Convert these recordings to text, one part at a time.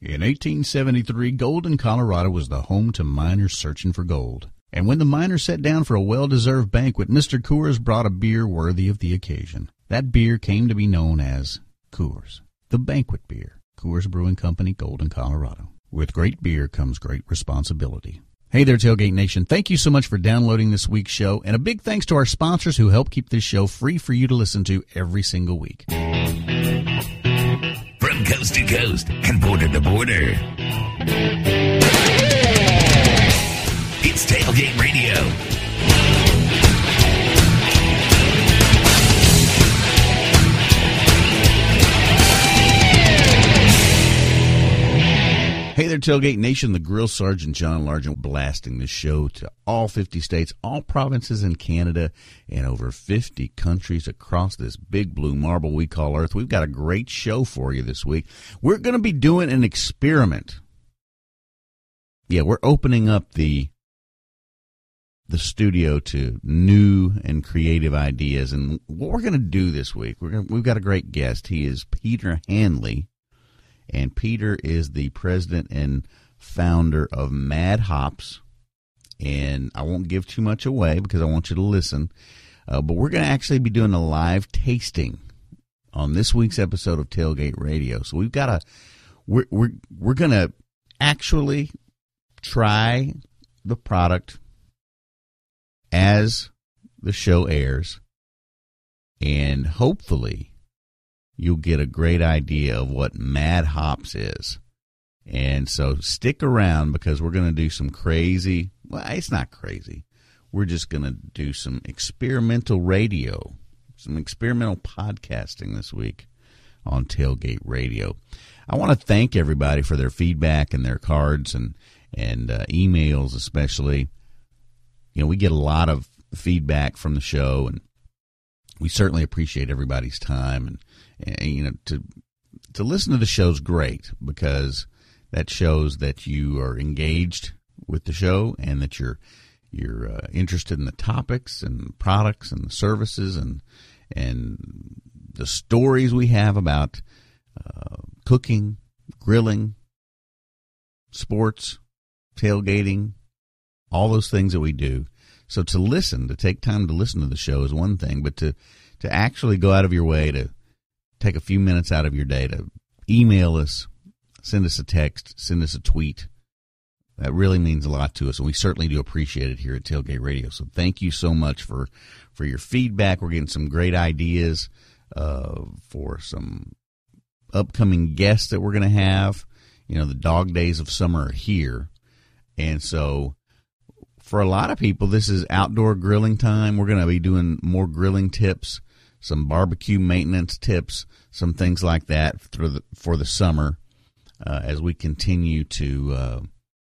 In 1873, Golden, Colorado was the home to miners searching for gold. And when the miners sat down for a well-deserved banquet, Mr. Coors brought a beer worthy of the occasion. That beer came to be known as Coors, the banquet beer. Coors Brewing Company, Golden, Colorado. With great beer comes great responsibility. Hey there, Tailgate Nation. Thank you so much for downloading this week's show, and a big thanks to our sponsors who help keep this show free for you to listen to every single week. From coast to coast and border to border, it's Tailgate Radio. Hey there, Tailgate Nation. The Grill Sergeant John Largent blasting this show to all 50 states, all provinces in Canada, and over 50 countries across this big blue marble we call Earth. We've got a great show for you this week. We're going to be doing an experiment. Yeah, we're opening up the studio to new and creative ideas. And what we're going to do this week, we've got a great guest. He is Peter Hanley. And Peter is the president and founder of Mad Hops. And I won't give too much away because I want you to listen. But we're going to actually be doing a live tasting on this week's episode of Tailgate Radio. So we've got we're going to actually try the product as the show airs. And hopefully you'll get a great idea of what Mad Hops is. And so stick around because we're going to do some crazy, well, it's not crazy. We're just going to do some experimental radio, some experimental podcasting this week on Tailgate Radio. I want to thank everybody for their feedback and their cards and emails especially. You know, we get a lot of feedback from the show, and we certainly appreciate everybody's time. And you know, to listen to the show's great because that shows that you are engaged with the show and that you're interested in the topics and products and the services and the stories we have about cooking, grilling, sports, tailgating, all those things that we do. So to take time to listen to the show is one thing, but to actually go out of your way to take a few minutes out of your day to email us, send us a text, send us a tweet. That really means a lot to us, and we certainly do appreciate it here at Tailgate Radio. So thank you so much for your feedback. We're getting some great ideas for some upcoming guests that we're going to have. You know, the dog days of summer are here, and so for a lot of people, this is outdoor grilling time. We're going to be doing more grilling tips, some barbecue maintenance tips, some things like that for the summer as we continue to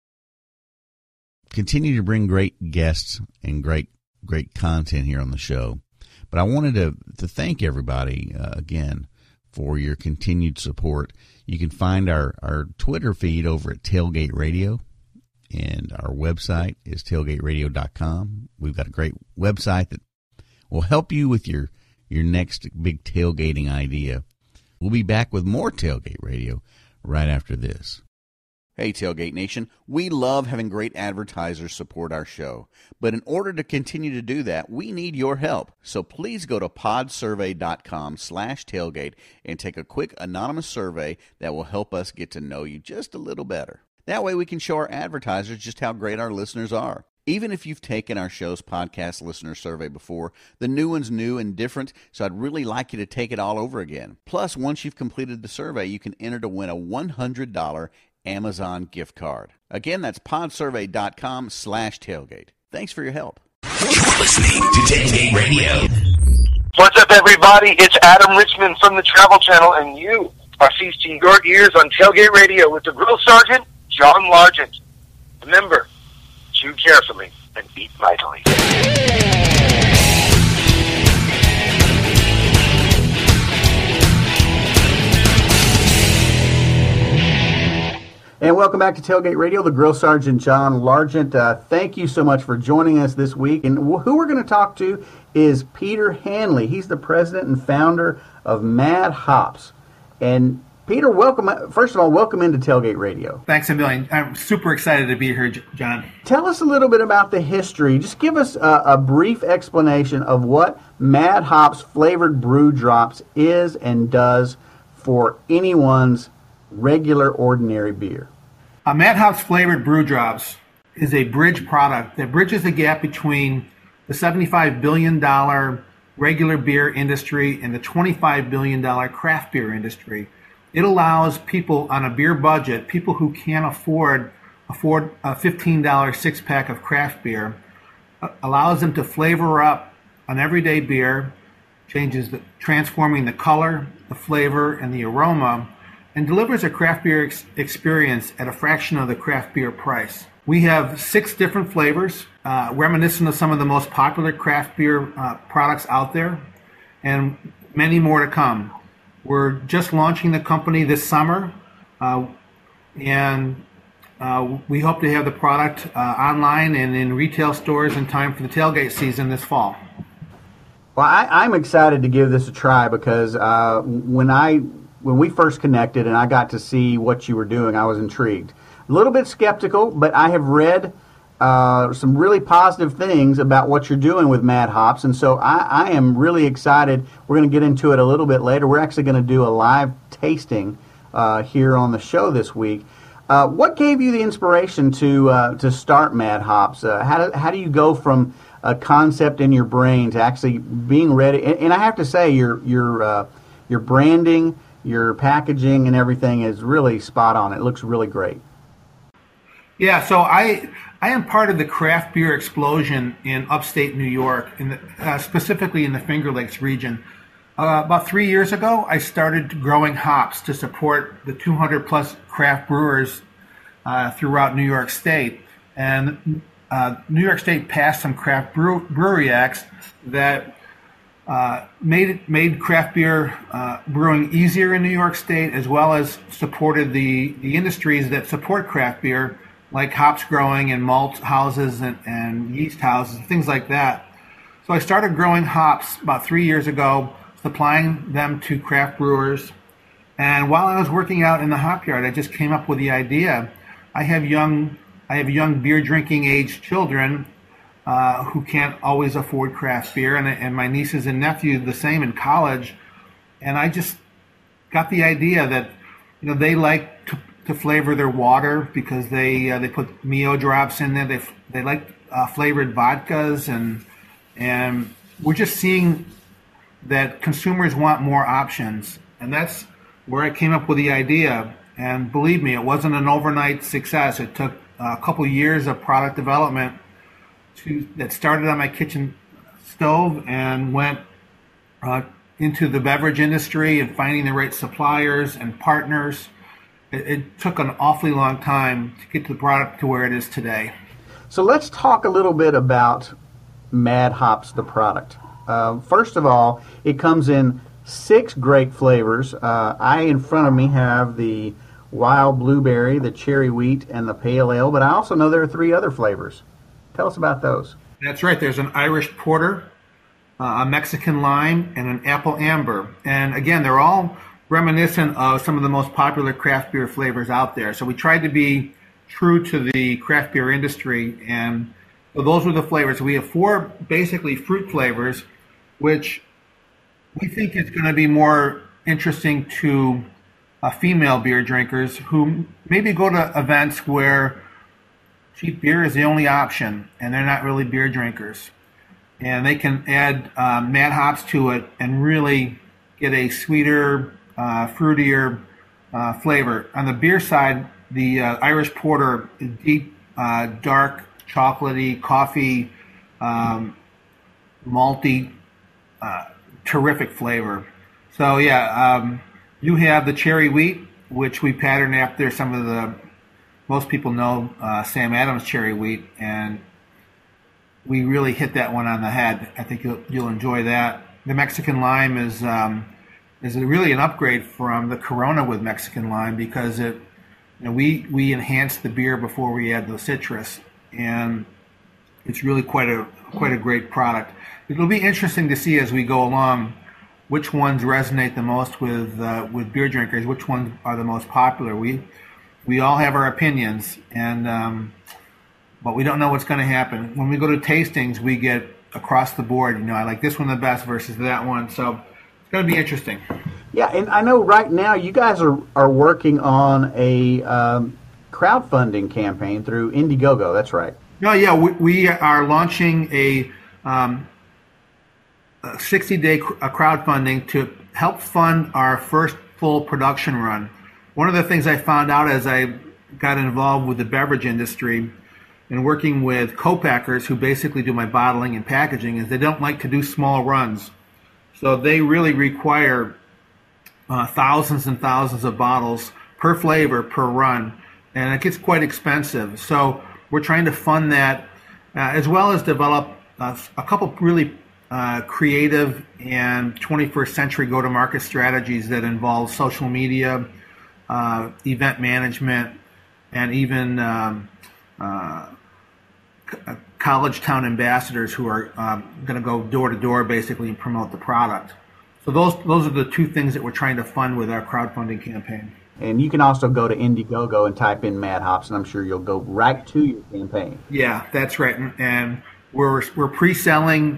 bring great guests and great content here on the show. But I wanted to thank everybody again for your continued support. You can find our Twitter feed over at Tailgate Radio, and our website is tailgateradio.com. We've got a great website that will help you with your next big tailgating idea. We'll be back with more Tailgate Radio right after this. Hey, Tailgate Nation. We love having great advertisers support our show. But in order to continue to do that, we need your help. So please go to podsurvey.com/tailgate and take a quick anonymous survey that will help us get to know you just a little better. That way we can show our advertisers just how great our listeners are. Even if you've taken our show's podcast listener survey before, the new one's new and different, so I'd really like you to take it all over again. Plus, once you've completed the survey, you can enter to win a $100 Amazon gift card. Again, that's podsurvey.com/tailgate. Thanks for your help. You're listening to Tailgate Radio. What's up, everybody? It's Adam Richmond from the Travel Channel, and you are feasting your ears on Tailgate Radio with the Grill Sergeant, John Largent. Remember, chew carefully and eat mightily. And welcome back to Tailgate Radio, the Grill Sergeant John Largent. Thank you so much for joining us this week. And who we're going to talk to is Peter Hanley. He's the president and founder of Mad Hops. And Peter, welcome. First of all, welcome into Tailgate Radio. Thanks a million. I'm super excited to be here, John. Tell us a little bit about the history. Just give us a brief explanation of what Mad Hops Flavored Brew Drops is and does for anyone's regular, ordinary beer. Mad Hops Flavored Brew Drops is a bridge product that bridges the gap between the $75 billion regular beer industry and the $25 billion craft beer industry. It allows people on a beer budget, people who can't afford a $15 six-pack of craft beer, allows them to flavor up an everyday beer, transforming the color, the flavor, and the aroma, and delivers a craft beer experience at a fraction of the craft beer price. We have 6 different flavors, reminiscent of some of the most popular craft beer products out there, and many more to come. We're just launching the company this summer, and we hope to have the product online and in retail stores in time for the tailgate season this fall. Well, I'm excited to give this a try because when we first connected and I got to see what you were doing, I was intrigued. A little bit skeptical, but I have read some really positive things about what you're doing with Mad Hops, and so I am really excited. We're going to get into it a little bit later. We're actually going to do a live tasting here on the show this week. What gave you the inspiration to start Mad Hops? How do you go from a concept in your brain to actually being ready? And I have to say, your branding, your packaging, and everything is really spot on. It looks really great. Yeah, so I am part of the craft beer explosion in upstate New York, specifically in the Finger Lakes region. About 3 years ago, I started growing hops to support the 200-plus craft brewers throughout New York State. And New York State passed some craft brewery acts that made craft beer brewing easier in New York State, as well as supported the industries that support craft beer, like hops growing and malt houses and yeast houses, things like that. So I started growing hops about 3 years ago, supplying them to craft brewers. And while I was working out in the hop yard, I just came up with the idea. I have young beer drinking age children who can't always afford craft beer, and my nieces and nephews the same in college. And I just got the idea that they like to flavor their water because they put Mio drops in there. They like flavored vodkas, and we're just seeing that consumers want more options, and that's where I came up with the idea. And believe me, it wasn't an overnight success. It took a couple years of product development that started on my kitchen stove and went into the beverage industry and finding the right suppliers and partners. It took an awfully long time to get the product to where it is today. So let's talk a little bit about Mad Hops, the product. First of all, it comes in 6 great flavors. I, in front of me, have the wild blueberry, the cherry wheat, and the pale ale, but I also know there are 3 other flavors. Tell us about those. That's right. There's an Irish porter, a Mexican lime, and an apple amber. And again, they're all reminiscent of some of the most popular craft beer flavors out there. So we tried to be true to the craft beer industry, and so those were the flavors. We have 4 basically fruit flavors, which we think is going to be more interesting to female beer drinkers who maybe go to events where cheap beer is the only option and they're not really beer drinkers. And they can add Mad Hops to it and really get a sweeter, fruitier flavor. On the beer side, the Irish Porter is deep, dark, chocolatey, coffee, malty, terrific flavor. So yeah, you have the cherry wheat, which we patterned after some of the, most people know Sam Adams cherry wheat, and we really hit that one on the head. I think you'll enjoy that. The Mexican lime is really an upgrade from the Corona with Mexican lime because we enhance the beer before we add the citrus, and it's really quite a great product. It'll be interesting to see as we go along which ones resonate the most with beer drinkers, which ones are the most popular. We all have our opinions, and but we don't know what's going to happen. When we go to tastings, we get across the board. I like this one the best versus that one. So it's going to be interesting. Yeah, and I know right now you guys are working on a crowdfunding campaign through Indiegogo. That's right. No, yeah, we are launching a 60-day crowdfunding to help fund our first full production run. One of the things I found out as I got involved with the beverage industry and working with co-packers who basically do my bottling and packaging is they don't like to do small runs. So they really require thousands and thousands of bottles per flavor per run, and it gets quite expensive. So we're trying to fund that as well as develop a couple really creative and 21st century go-to-market strategies that involve social media, event management, and even college town ambassadors who are going to go door to door basically and promote the product. So those are the two things that we're trying to fund with our crowdfunding campaign. And you can also go to Indiegogo and type in Mad Hops, and I'm sure you'll go right to your campaign. Yeah, that's right. And we're pre-selling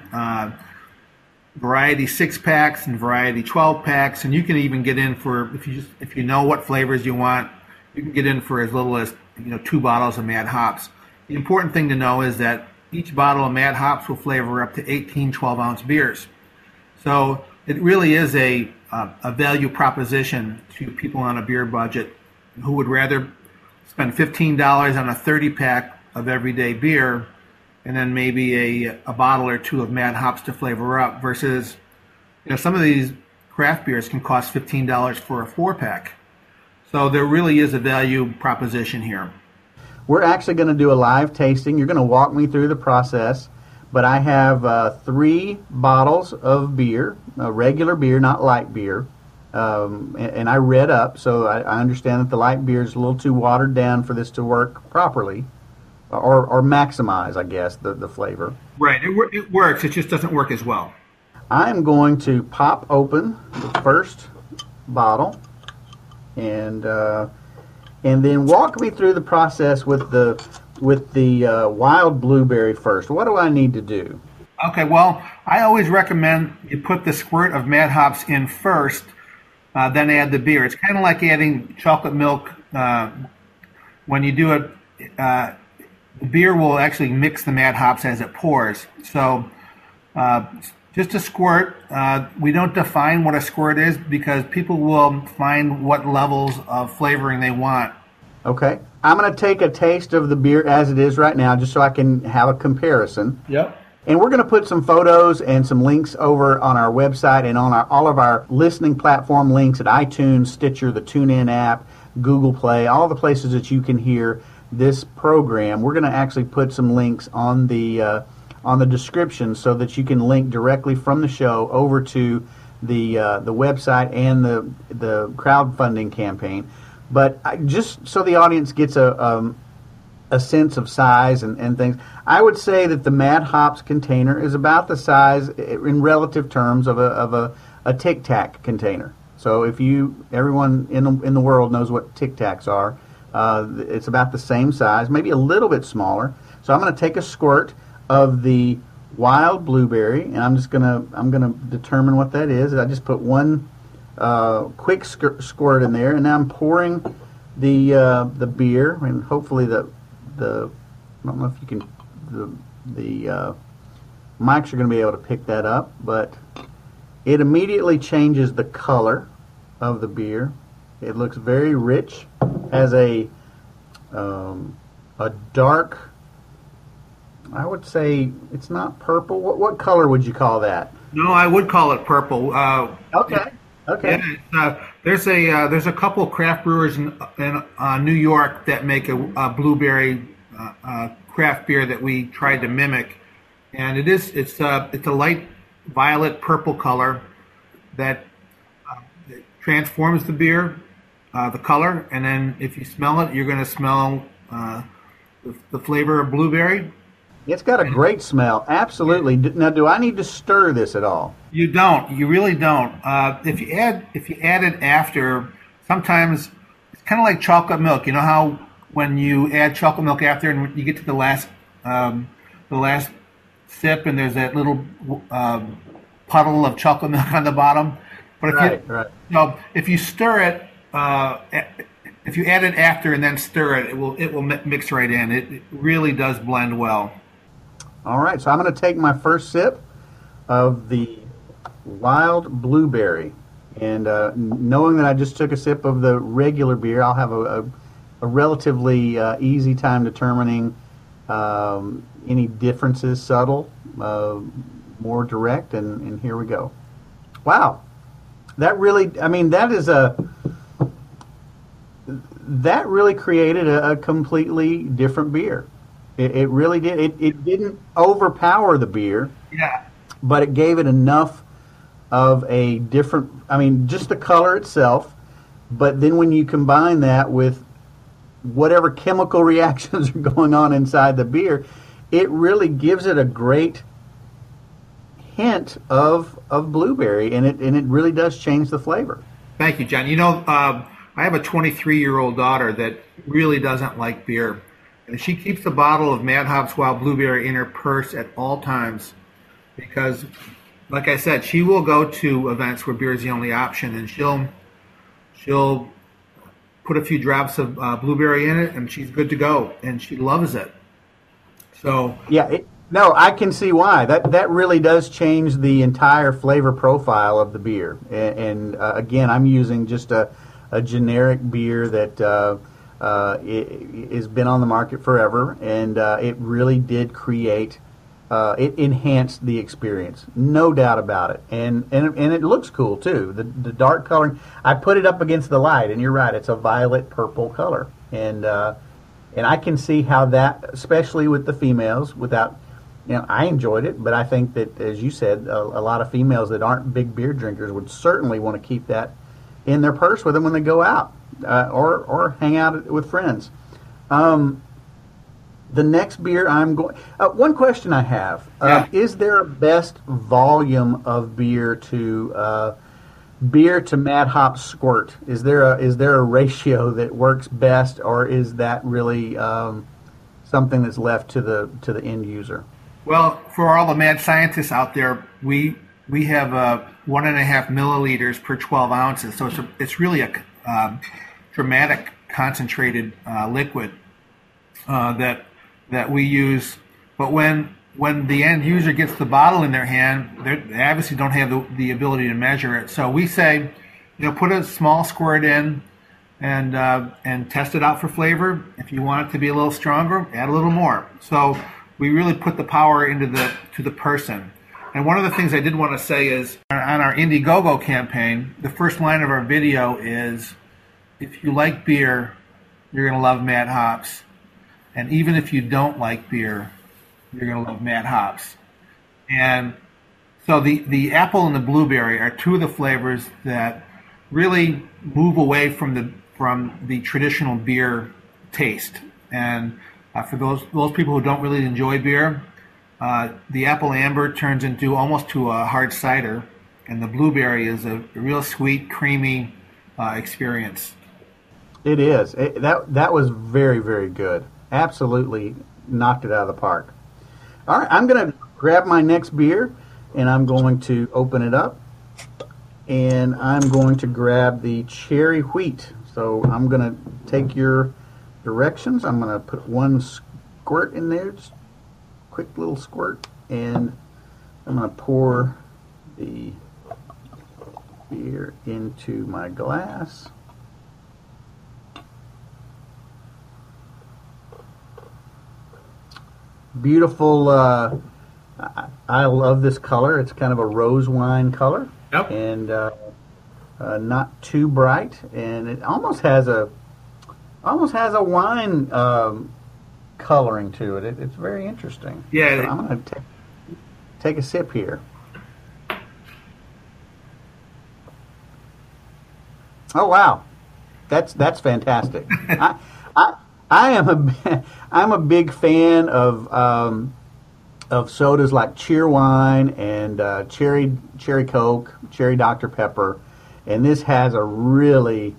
variety 6-packs and variety 12-packs, and you can even get in for if you know what flavors you want, you can get in for as little as 2 bottles of Mad Hops. The important thing to know is that each bottle of Mad Hops will flavor up to 18 12-ounce beers. So it really is a value proposition to people on a beer budget who would rather spend $15 on a 30-pack of everyday beer and then maybe a bottle or two of Mad Hops to flavor up versus, some of these craft beers can cost $15 for a 4-pack. So there really is a value proposition here. We're actually going to do a live tasting. You're going to walk me through the process. But I have 3 bottles of beer, regular beer, not light beer. And I read up, so I understand that the light beer is a little too watered down for this to work properly or maximize, I guess, the flavor. Right. It works. It just doesn't work as well. I'm going to pop open the first bottle and then walk me through the process with the wild blueberry first. What do I need to do? Okay, well, I always recommend you put the squirt of Mad Hops in first, then add the beer. It's kind of like adding chocolate milk. When you do it, the beer will actually mix the Mad Hops as it pours. So just a squirt. We don't define what a squirt is because people will find what levels of flavoring they want. Okay. I'm going to take a taste of the beer as it is right now just so I can have a comparison. Yep. And we're going to put some photos and some links over on our website and on all of our listening platform links at iTunes, Stitcher, the TuneIn app, Google Play, all the places that you can hear this program. We're going to actually put some links on the description so that you can link directly from the show over to the website and the crowdfunding campaign. But just so the audience gets a sense of size and things, I would say that the Mad Hops container is about the size, in relative terms, of a Tic Tac container. So if everyone in the world knows what Tic Tacs are, it's about the same size, maybe a little bit smaller. So I'm going to take a squirt of the wild blueberry, and I'm gonna determine what that is. I just put one quick squirt in there, and now I'm pouring the beer, and hopefully the I don't know if you can the mics are going to be able to pick that up, but it immediately changes the color of the beer. It looks very rich, has a dark, I would say it's not purple. What color would you call that? No, I would call it purple. Okay. Yeah, there's a couple craft brewers in New York that make a blueberry craft beer that we tried to mimic, and it's a light violet purple color that transforms the beer, the color, and then if you smell it, you're going to smell the flavor of blueberry. It's got a great smell. Absolutely. Now, do I need to stir this at all? You don't. You really don't. If you add it after, sometimes it's kind of like chocolate milk. You know how when you add chocolate milk after, and you get to the last sip, and there's that little puddle of chocolate milk on the bottom. But if you stir it, if you add it after and then stir it, it will mix right in. It really does blend well. All right, so I'm going to take my first sip of the wild blueberry, and knowing that I just took a sip of the regular beer, I'll have a relatively easy time determining any differences, subtle, more direct, and here we go. Wow, that really created a completely different beer. It really did. It didn't overpower the beer. Yeah. But it gave it enough of a different, just the color itself, but then when you combine that with whatever chemical reactions are going on inside the beer, it really gives it a great hint of blueberry, and it really does change the flavor. Thank you, John. I have a 23-year-old daughter that really doesn't like beer. And she keeps a bottle of Mad Hops Wild Blueberry in her purse at all times because, like I said, she will go to events where beer is the only option, and she'll put a few drops of blueberry in it, and she's good to go, and she loves it. So yeah, I can see why. That really does change the entire flavor profile of the beer. And again, I'm using just a generic beer that it has been on the market forever, and it really did create, it enhanced the experience, no doubt about it, and it looks cool too. The dark coloring, I put it up against the light, and you're right, it's a violet purple color, and I can see how that, especially with the females, I enjoyed it, but I think that, as you said, a lot of females that aren't big beer drinkers would certainly want to keep that in their purse with them when they go out. Or hang out with friends. The next beer I'm going. One question I have: is there a best volume of beer to Mad Hop Squirt? Is there a ratio that works best, or is that really something that's left to the end user? Well, for all the mad scientists out there, we have 1.5 milliliters per 12 ounces, so it's really a dramatic concentrated liquid that we use. But when the end user gets the bottle in their hand, they obviously don't have the ability to measure it. So we say, put a small squirt in and test it out for flavor. If you want it to be a little stronger, add a little more. So we really put the power to the person. And one of the things I did want to say is, on our Indiegogo campaign, the first line of our video is, if you like beer, you're going to love Mad Hops. And even if you don't like beer, you're going to love Mad Hops. And so the apple and the blueberry are two of the flavors that really move away from the traditional beer taste. And for those people who don't really enjoy beer, the apple amber turns into almost to a hard cider, and the blueberry is a real sweet, creamy experience. It is. That was very, very good. Absolutely knocked it out of the park. All right, I'm going to grab my next beer, and I'm going to open it up, and I'm going to grab the cherry wheat. So I'm going to take your directions. I'm going to put one squirt in there, just quick little squirt, and I'm going to pour the beer into my glass. Beautiful. I love this color. It's kind of a rose wine color. Yep. And not too bright, and it almost has a wine coloring to it. It's very interesting. Yeah. So I'm going to take a sip here. Oh wow, that's fantastic. I'm a big fan of of sodas like Cheerwine and Cherry Coke, Cherry Dr Pepper, and this has a really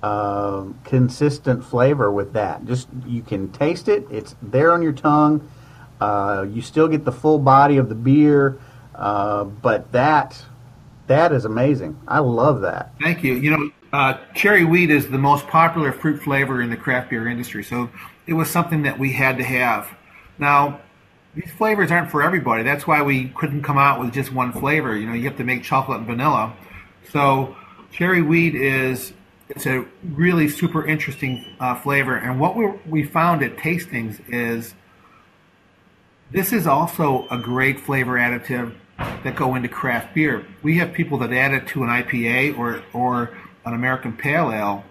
consistent flavor with that. Just you can taste it; it's there on your tongue. You still get the full body of the beer, but that is amazing. I love that. Thank you. Cherry wheat is the most popular fruit flavor in the craft beer industry, so it was something that we had to have. Now, these flavors aren't for everybody. That's why we couldn't come out with just one flavor. You have to make chocolate and vanilla. So cherry wheat it's a really super interesting flavor. And what we found at tastings is this is also a great flavor additive that go into craft beer. We have people that add it to an IPA or an American Pale Ale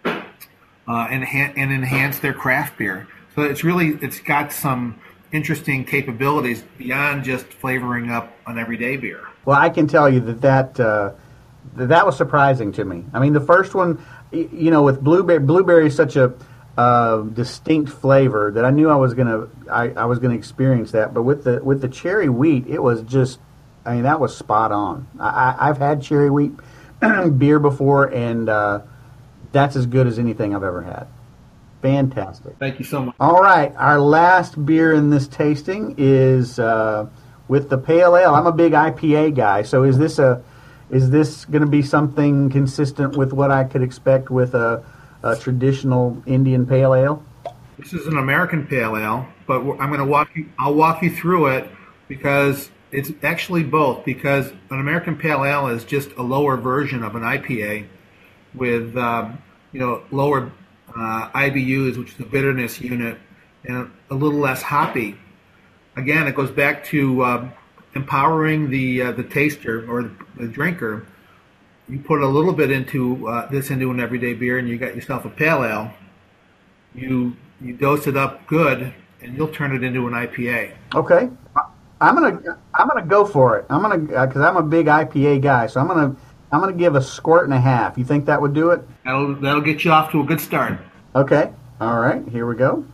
and enhance their craft beer. So it's got some interesting capabilities beyond just flavoring up an everyday beer. Well, I can tell you that was surprising to me. I mean, the first one, with blueberry is such a distinct flavor that I knew I was gonna experience that. But with the cherry wheat, it was just, that was spot on. I've had cherry wheat beer before, and that's as good as anything I've ever had. Fantastic. Thank you so much. All right, our last beer in this tasting is with the Pale Ale. I'm a big IPA guy, so is this going to be something consistent with what I could expect with a traditional Indian Pale Ale? This is an American Pale Ale, but I'll walk you through it because it's actually both. Because an American Pale Ale is just a lower version of an IPA with lower IBUs, which is a bitterness unit, and a little less hoppy. Again, it goes back to empowering the taster or the drinker. You put a little bit into an everyday beer, and you got yourself a pale ale. You dose it up good, and you'll turn it into an IPA. Okay, I'm gonna go for it. Because I'm a big IPA guy, so I'm gonna give a squirt and a half. You think that would do it? That'll get you off to a good start. Okay. All right. Here we go.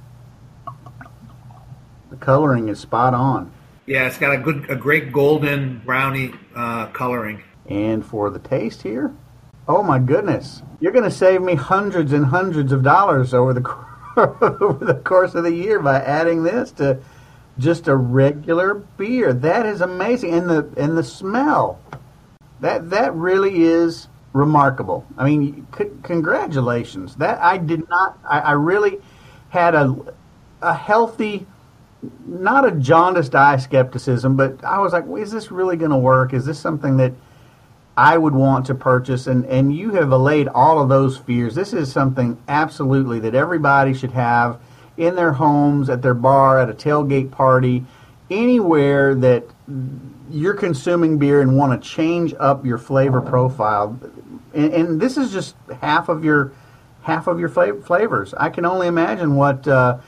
The coloring is spot on. Yeah, it's got a great golden brownie coloring. And for the taste here, oh my goodness, you're going to save me hundreds and hundreds of dollars over the course of the year by adding this to just a regular beer. That is amazing, and the smell. That really is remarkable. I mean, congratulations. That I did not. I really had a healthy, not a jaundiced eye skepticism, but I was like, well, is this really going to work? Is this something that I would want to purchase? And you have allayed all of those fears. This is something absolutely that everybody should have in their homes, at their bar, at a tailgate party, anywhere that you're consuming beer and want to change up your flavor profile. And this is just half of your flavors. I can only imagine what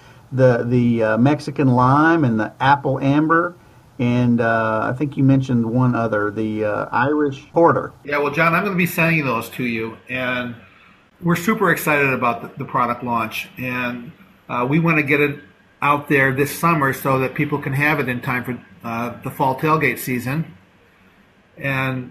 the Mexican lime and the apple amber, and I think you mentioned one other, the Irish porter. Yeah, well, John, I'm going to be sending those to you, and we're super excited about the product launch, and we want to get it out there this summer so that people can have it in time for the fall tailgate season. And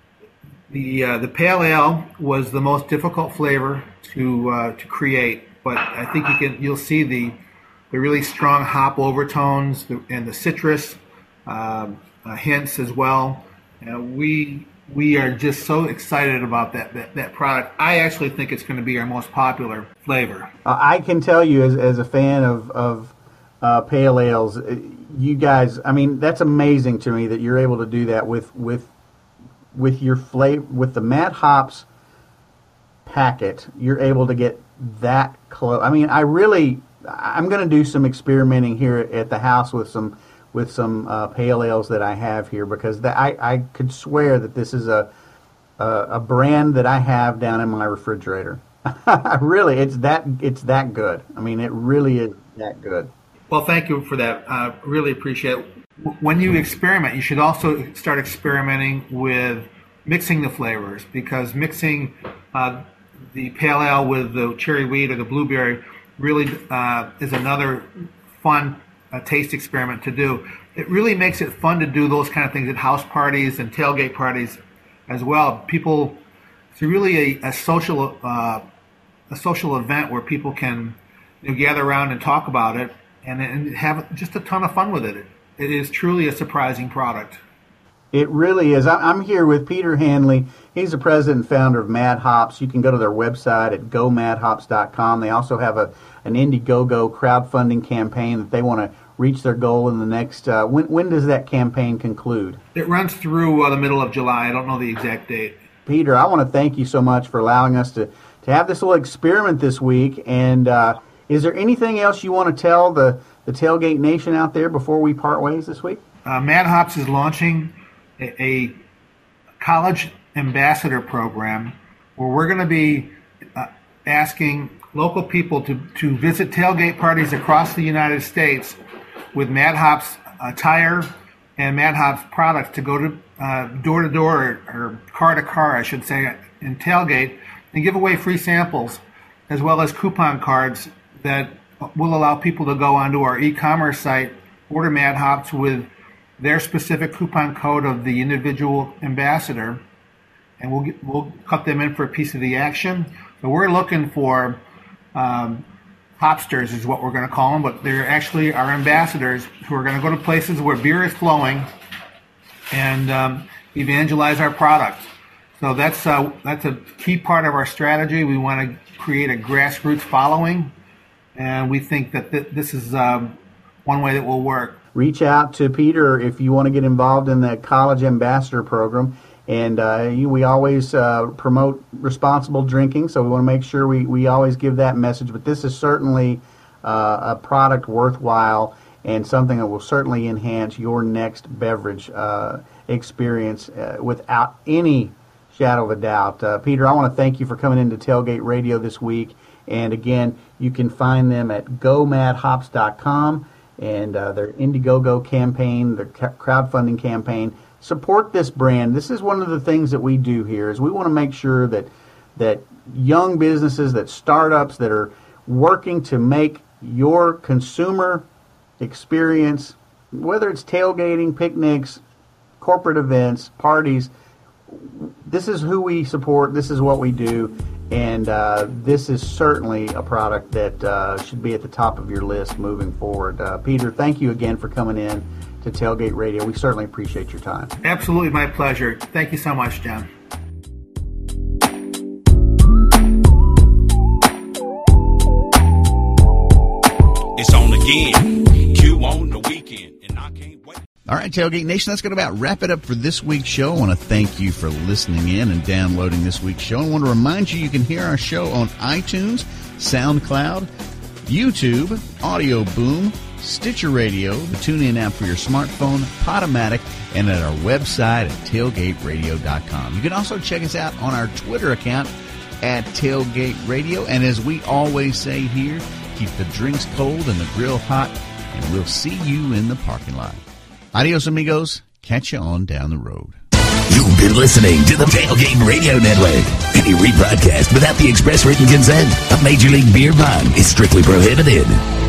the Pale Ale was the most difficult flavor to create, but I think you'll see the really strong hop overtones and the citrus hints as well. We are just so excited about that product. I actually think it's going to be our most popular flavor. I can tell you, as a fan of pale ales, you guys, I mean, that's amazing to me that you're able to do that with your flavor, with the Mad Hops packet. You're able to get that close. I mean, I'm going to do some experimenting here at the house with some pale ales that I have here, because I could swear that this is a brand that I have down in my refrigerator. Really, it's that good. I mean, it really is that good. Well, thank you for that. Really appreciate it. When you experiment, you should also start experimenting with mixing the flavors, because mixing the pale ale with the cherry wheat or the blueberry really is another fun taste experiment to do. it really makes it fun to do those kind of things at house parties and tailgate parties as well. It's really a social event where people can gather around and talk about it and have just a ton of fun with it. It is truly a surprising product. It really is. I'm here with Peter Hanley. He's the president and founder of Mad Hops. You can go to their website at gomadhops.com. They also have an Indiegogo crowdfunding campaign that they want to reach their goal in the next. When does that campaign conclude? It runs through the middle of July. I don't know the exact date. Peter, I want to thank you so much for allowing us to have this little experiment this week. And is there anything else you want to tell the Tailgate Nation out there before we part ways this week? Mad Hops is launching a college ambassador program where we're going to be asking local people to visit tailgate parties across the United States with Mad Hops attire and Mad Hops products to go to door to door or car to car, I should say, in tailgate and give away free samples as well as coupon cards that will allow people to go onto our e-commerce site, order Mad Hops with their specific coupon code of the individual ambassador, and we'll cut them in for a piece of the action. So we're looking for hopsters is what we're going to call them, but they're actually our ambassadors who are going to go to places where beer is flowing and evangelize our product. So that's a key part of our strategy. We want to create a grassroots following, and we think that this is one way that will work. Reach out to Peter if you want to get involved in the College Ambassador Program. And we always promote responsible drinking, so we want to make sure we always give that message. But this is certainly a product worthwhile and something that will certainly enhance your next beverage experience without any shadow of a doubt. Peter, I want to thank you for coming into Tailgate Radio this week. And again, you can find them at gomadhops.com. And their Indiegogo campaign, their crowdfunding campaign. Support this brand. This is one of the things that we do here is we want to make sure that young businesses, that startups that are working to make your consumer experience, whether it's tailgating, picnics, corporate events, parties, this is who we support. This is what we do. And this is certainly a product that should be at the top of your list moving forward. Peter, thank you again for coming in to Tailgate Radio. We certainly appreciate your time. Absolutely, my pleasure. Thank you so much, John. It's on again. Q on the weekend, and I can't wait. All right, Tailgate Nation, that's going to about wrap it up for this week's show. I want to thank you for listening in and downloading this week's show. I want to remind you can hear our show on iTunes, SoundCloud, YouTube, Audio Boom, Stitcher Radio, the TuneIn app for your smartphone, Podomatic, and at our website at tailgateradio.com. You can also check us out on our Twitter account at Tailgate Radio. And as we always say here, keep the drinks cold and the grill hot, and we'll see you in the parking lot. Adios, amigos. Catch you on down the road. You've been listening to the Tailgate Radio Network. Any rebroadcast without the express written consent of Major League Beer Pong is strictly prohibited.